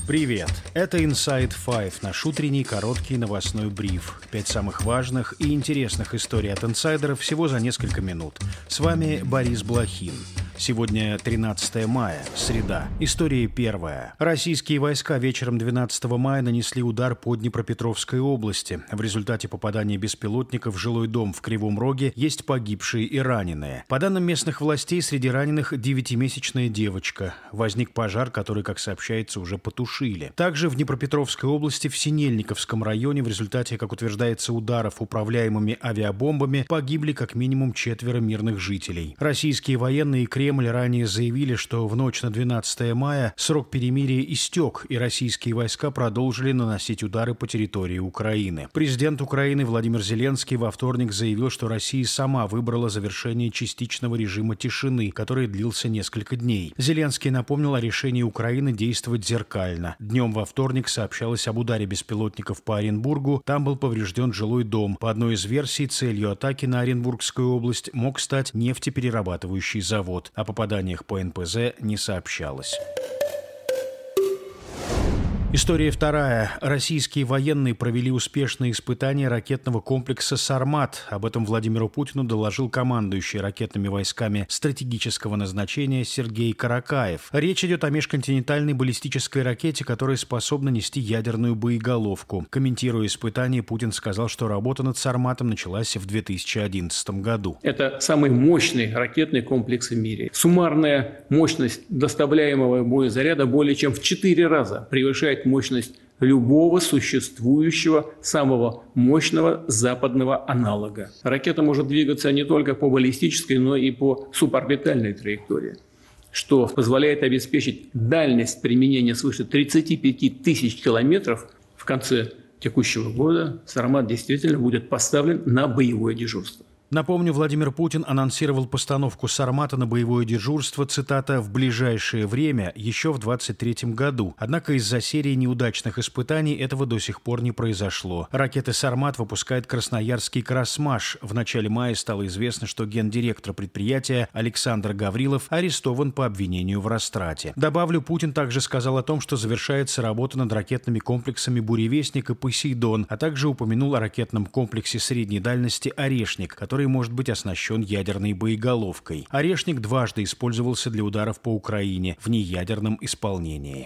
Привет! Это Inside Five, наш утренний короткий новостной бриф. 5 самых важных и интересных историй от инсайдеров всего за несколько минут. С вами Борис Блохин. Сегодня 13 мая, среда. История первая. Российские войска вечером 12 мая нанесли удар по Днепропетровской области. В результате попадания беспилотников в жилой дом в Кривом Роге есть погибшие и раненые. По данным местных властей, среди раненых 9-месячная девочка. Возник пожар, который, как сообщается, уже потушили. Также в Днепропетровской области в Синельниковском районе в результате, как утверждается, ударов управляемыми авиабомбами погибли как минимум 4 мирных жителей. Российские военные и Кремль ранее заявили, что в ночь на 12 мая срок перемирия истек, и российские войска продолжили наносить удары по территории Украины. Президент Украины Владимир Зеленский во вторник заявил, что Россия сама выбрала завершение частичного режима тишины, который длился несколько дней. Зеленский напомнил о решении Украины действовать зеркально. Днем во вторник сообщалось об ударе беспилотников по Оренбургу. Там был поврежден жилой дом. По одной из версий, целью атаки на Оренбургскую область мог стать нефтеперерабатывающий завод. О попаданиях по НПЗ не сообщалось. История вторая. Российские военные провели успешные испытания ракетного комплекса «Сармат». Об этом Владимиру Путину доложил командующий ракетными войсками стратегического назначения Сергей Каракаев. Речь идет о межконтинентальной баллистической ракете, которая способна нести ядерную боеголовку. Комментируя испытания, Путин сказал, что работа над «Сарматом» началась в 2011 году. Это самый мощный ракетный комплекс в мире. Суммарная мощность доставляемого боезаряда более чем в 4 раза превышает мощность любого существующего самого мощного западного аналога. Ракета может двигаться не только по баллистической, но и по суборбитальной траектории, что позволяет обеспечить дальность применения свыше 35 тысяч километров. В конце текущего года «Сармат» действительно будет поставлен на боевое дежурство. Напомню, Владимир Путин анонсировал постановку «Сармата» на боевое дежурство, цитата, «в ближайшее время» еще в 2023 году. Однако из-за серии неудачных испытаний этого до сих пор не произошло. Ракеты «Сармат» выпускает красноярский «Красмаш». В начале мая стало известно, что гендиректор предприятия Александр Гаврилов арестован по обвинению в растрате. Добавлю, Путин также сказал о том, что завершается работа над ракетными комплексами «Буревестник» и «Посейдон», а также упомянул о ракетном комплексе средней дальности «Орешник», который может быть оснащен ядерной боеголовкой. «Орешник» дважды использовался для ударов по Украине в неядерном исполнении.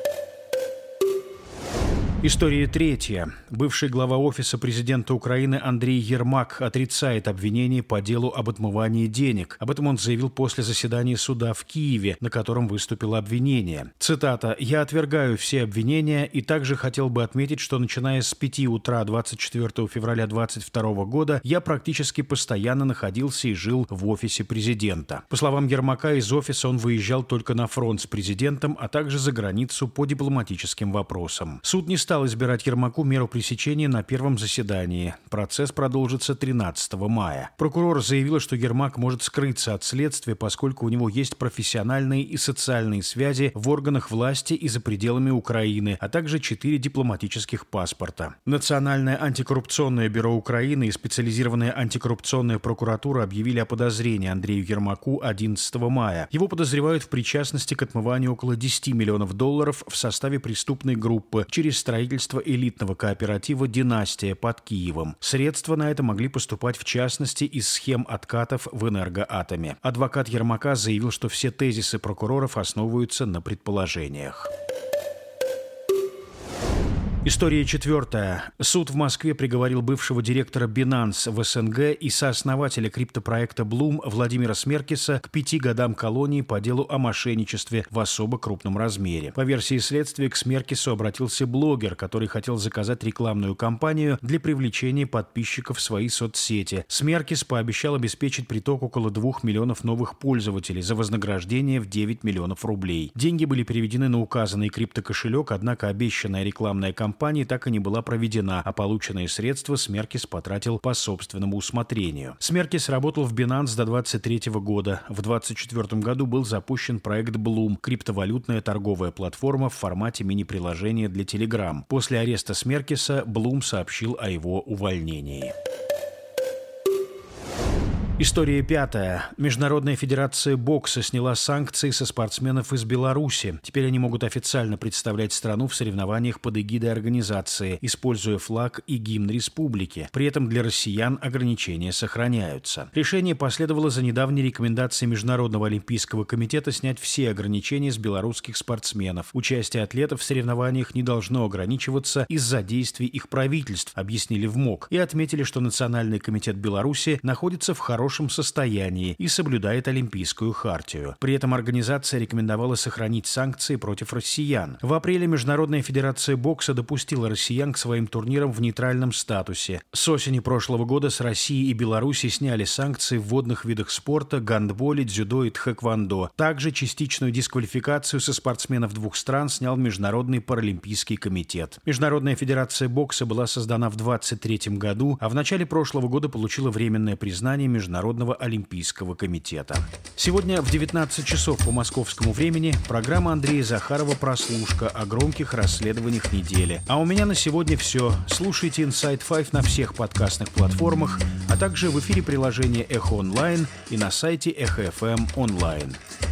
История третья. Бывший глава Офиса президента Украины Андрей Ермак отрицает обвинения по делу об отмывании денег. Об этом он заявил после заседания суда в Киеве, на котором выступило обвинение. Цитата. «Я отвергаю все обвинения и также хотел бы отметить, что начиная с 5 утра 24 февраля 2022 года я практически постоянно находился и жил в Офисе президента». По словам Ермака, из офиса он выезжал только на фронт с президентом, а также за границу по дипломатическим вопросам. Суд не стал избирать Ермаку меру пресечения на первом заседании. Процесс продолжится 13 мая. Прокурор заявила, что Ермак может скрыться от следствия, поскольку у него есть профессиональные и социальные связи в органах власти и за пределами Украины, а также 4 дипломатических паспорта. Национальное антикоррупционное бюро Украины и специализированная антикоррупционная прокуратура объявили о подозрении Андрею Ермаку 11 мая. Его подозревают в причастности к отмыванию около $10 миллионов в составе преступной группы через строительство элитного кооператива «Династия» под Киевом. Средства на это могли поступать в частности из схем откатов в Энергоатоме. Адвокат Ермака заявил, что все тезисы прокуроров основываются на предположениях. История четвертая. Суд в Москве приговорил бывшего директора Binance в СНГ и сооснователя криптопроекта Bloom Владимира Смеркиса к 5 годам колонии по делу о мошенничестве в особо крупном размере. По версии следствия, к Смеркису обратился блогер, который хотел заказать рекламную кампанию для привлечения подписчиков в свои соцсети. Смеркис пообещал обеспечить приток около 2 миллионов новых пользователей за вознаграждение в 9 миллионов рублей. Деньги были переведены на указанный криптокошелек, однако обещанная рекламная кампания так и не была проведена, а полученные средства Смеркис потратил по собственному усмотрению. Смеркис работал в Binance до 2023 года. В 2024 году был запущен проект Bloom – криптовалютная торговая платформа в формате мини-приложения для Telegram. После ареста Смеркиса Bloom сообщил о его увольнении. История пятая. Международная федерация бокса сняла санкции со спортсменов из Беларуси. Теперь они могут официально представлять страну в соревнованиях под эгидой организации, используя флаг и гимн республики. При этом для россиян ограничения сохраняются. Решение последовало за недавней рекомендацией Международного олимпийского комитета снять все ограничения с белорусских спортсменов. Участие атлетов в соревнованиях не должно ограничиваться из-за действий их правительств, объяснили в МОК, и отметили, что Национальный комитет Беларуси находится в хорошем состоянии и соблюдает Олимпийскую хартию. При этом организация рекомендовала сохранить санкции против россиян. В апреле Международная федерация бокса допустила россиян к своим турнирам в нейтральном статусе. С осени прошлого года с России и Беларуси сняли санкции в водных видах спорта, гандболе, дзюдо и тхэквондо. Также частичную дисквалификацию со спортсменов двух стран снял Международный паралимпийский комитет. Международная федерация бокса была создана в 2023 году, а в начале прошлого года получила временное признание Международного олимпийского комитета. Сегодня в 19 часов по московскому времени программа Андрея Захарова «Прослушка» о громких расследованиях недели. А у меня на сегодня все. Слушайте Inside Five на всех подкастных платформах, а также в эфире приложения Эхо Онлайн и на сайте Эхо FM онлайн.